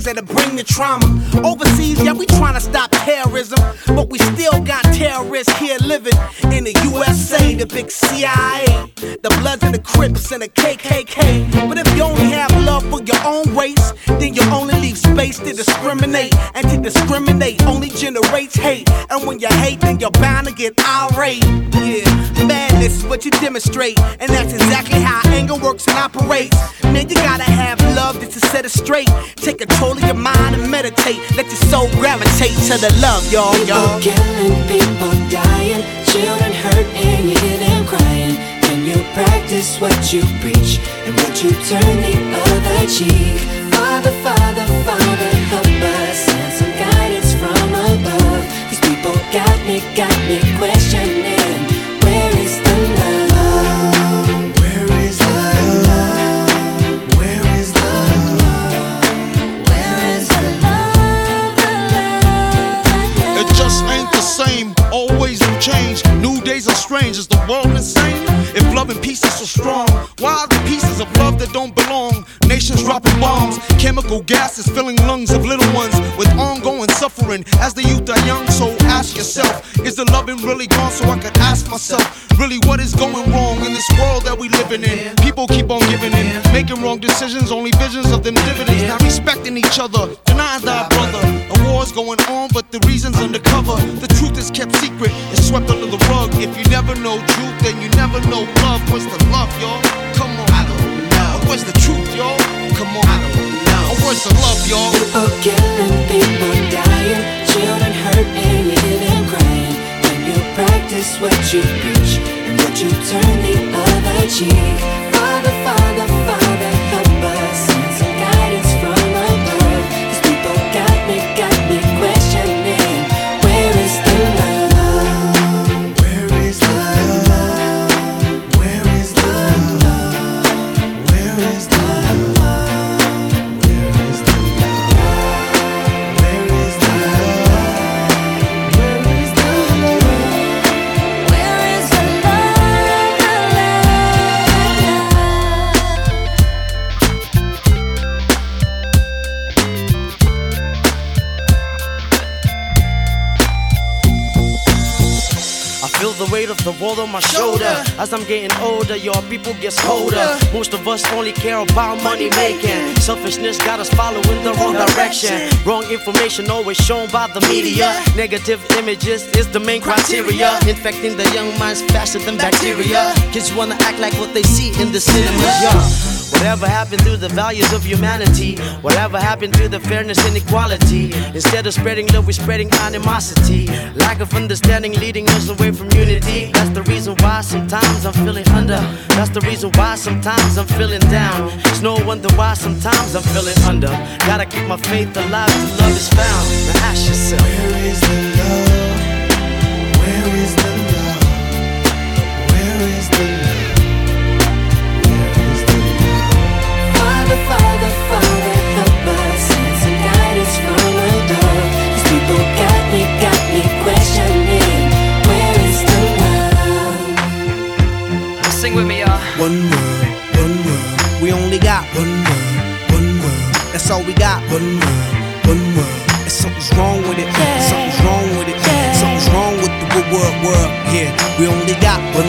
that'll bring the trauma. Overseas, yeah, we tryna stop terrorism, but we still got terrorists here living in the USA, the big CIA, the Bloods and the Crips and the KKK. But if you only have love for your own race, then you only leave space to discriminate. And to discriminate only generates hate. And when you hate, then you're bound to get irate. Yeah, madness is what you demonstrate, and that's exactly how anger works and operates. Man, you gotta have love just to set it straight. Take control of your mind and meditate. Let your soul gravitate to the love, y'all. People killing, people dying, children hurt and you hear them crying. Can you practice what you preach and would you turn the other cheek? Father, Father, Father, help us, send some guidance from above. These people got me questioning, where is the love? Where is the love? Where is the love? Where is the love? It just ain't the same, always new change. New days are strange, is the world insane? If love and peace is so strong, why are the pieces of love that don't belong? Nations dropping bombs, chemical gases filling lungs of little ones with ongoing suffering as the youth are young. So ask yourself, is the loving really gone? So I could ask myself, really what is going wrong in this world that we living in? People keep on giving in, making wrong decisions, only visions of them dividends. Not respecting each other, denying thy brother. A war's going on, but the reason's undercover. The truth is kept secret, it's swept under the rug. If you never know truth, then you never know love. Where's the love, y'all? Come on. I don't know. Where's the truth, y'all? Come on. I don't know. Where's the love, y'all? People killing, people dying, children hurt and you hear them crying. When you practice what you preach and would you turn the other cheek? Father, Father, Father, help us, send some guidance from above. These people got me questioning, where is the love? Where is the love? Where is the love? Where is the love? Where is the love? Where is the love? Where is the love? Where is the I feel the weight of the world on my shoulder. As I'm getting older, your people gets colder. Most of us only care about money making. Selfishness got us following the wrong direction. Wrong information always shown by the media. Negative images is the main criteria, infecting the young minds faster than bacteria. Kids wanna act like what they see in the cinemas, yeah. Whatever happened to the values of humanity? Whatever happened to the fairness and equality? Instead of spreading love, we're spreading animosity. Lack of understanding leading us away from unity. That's the reason why sometimes I'm feeling under. That's the reason why sometimes I'm feeling down. It's no wonder why sometimes I'm feeling under. Gotta keep my faith alive till love is found. Now ask yourself, Where is the love? Where is the love? Where is the love? Father, Father, Father, help us, send some guidance from above. These people got me questioning, where is the love? sing with me, y'all. One word, we only got one word, that's all we got. One word, and something's wrong with it, something's wrong with it, something's wrong with the word, yeah. We only got one